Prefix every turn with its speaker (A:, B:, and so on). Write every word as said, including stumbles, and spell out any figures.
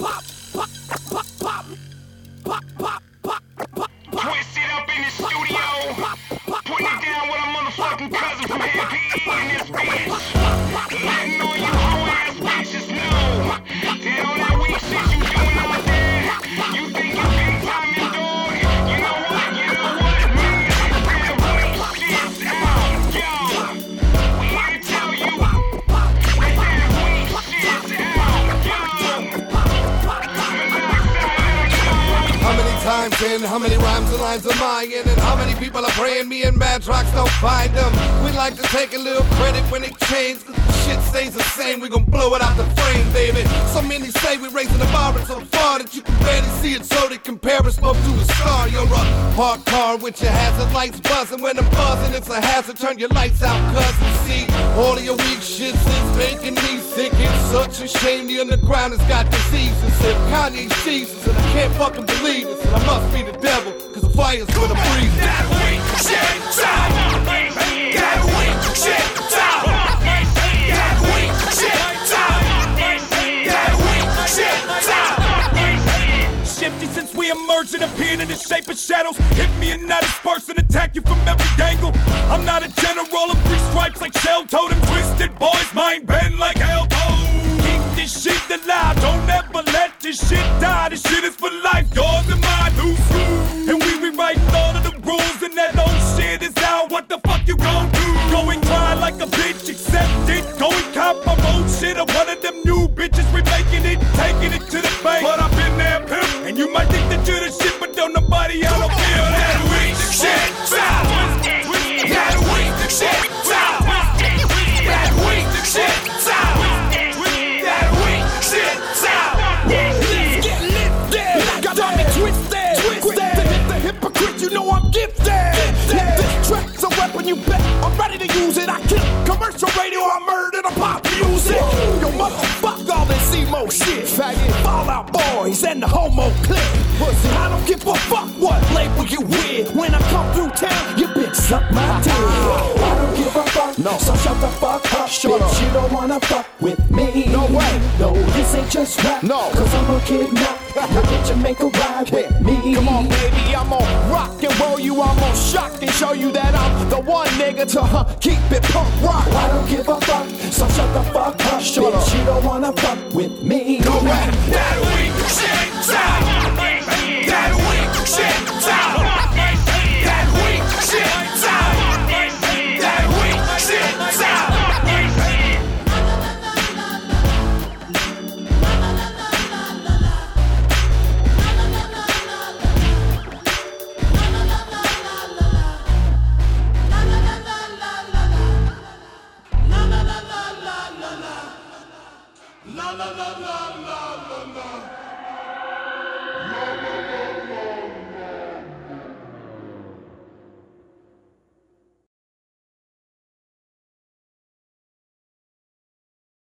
A: Twisted up in the studio, putting it down with a motherfucking cousin from H P E in this bitch. Letting all you hoe ass bitches know that all that weak shit you doing out there, you think you big time and dog. You know what? You know what? Man, that weak shit's out, yo. We here to tell you that that weak shit's out, yo.
B: How many times and how many rhymes and lines am I in? And how many people are praying me and Mad Rocks don't find them? We like to take a little credit when it changes, cause the shit stays the same. We gon' blow it out the frame, baby. So many say we raising the bar so far that you can barely see it, so they compare us both to a star. You're a parked car with your hazard lights buzzing. When I'm buzzing, it's a hazard. Turn your lights out, cuz you see all of your weak shits is making me sick. It's such a shame the underground has got diseases. If Kanye's Jesus, and I can't fucking believe this, and I must be the devil, cause the fire's when I'm breathing.
A: That weak shit's out. That weak shit's out. That weak shit's out. That weak shit's out.
C: Shifty since we emerged and appeared in the shape of shadows. Hit me and I disperse and attack you from every angle. I'm not a general of three stripes like Shell Totem. Twisted boys, mind bend like hell toe. Keep this shit alive, don't ever let this shit die. This shit is for life, yours and mine, new school. And we rewriting all of the rules and that old shit is out. What the fuck you gon' do? Go and cry like a bitch, accept it. Go and cop my old shit of one of them new bitches. We making it, taking it to the bank. But I've been there, pimp. And you might think that you're the shit, but don't nobody I don't feel that weak shit's out. That weak shit's out. That weak shit's out. That weak shit's out. Let's get lifted. Got me twisted. Quick to hit the hypocrite, you know I'm gifted. If this track's a weapon, you bet I'm ready to use it. I kill commercial radio, I murder the pop music. Yo, motherfuck all this emo shit. Faggot, Fallout Boys and the homo clique. I don't give a fuck what label you with. When I come through town, you bitch suck my dick.
D: I don't give a fuck, no. So shut the fuck up,
C: Shut
D: bitch.
C: up.
D: You don't wanna fuck with me.
C: No way.
D: No, this ain't just rap.
C: No.
D: Cause I'm a kidnap. Now get you make a ride with me.
C: Come on, baby, I'm gon' rock and roll you. I'm gon' shock and show you that I'm the one nigga to huh, keep it punk rock.
D: I don't give a fuck, so shut the fuck up,
C: Shut
D: bitch.
C: up.
D: You don't wanna fuck with me.
C: No way.
A: That weak shit's out. That weak shit's out. That weak shit's out. That weak shit's out.
C: La la la la la la la.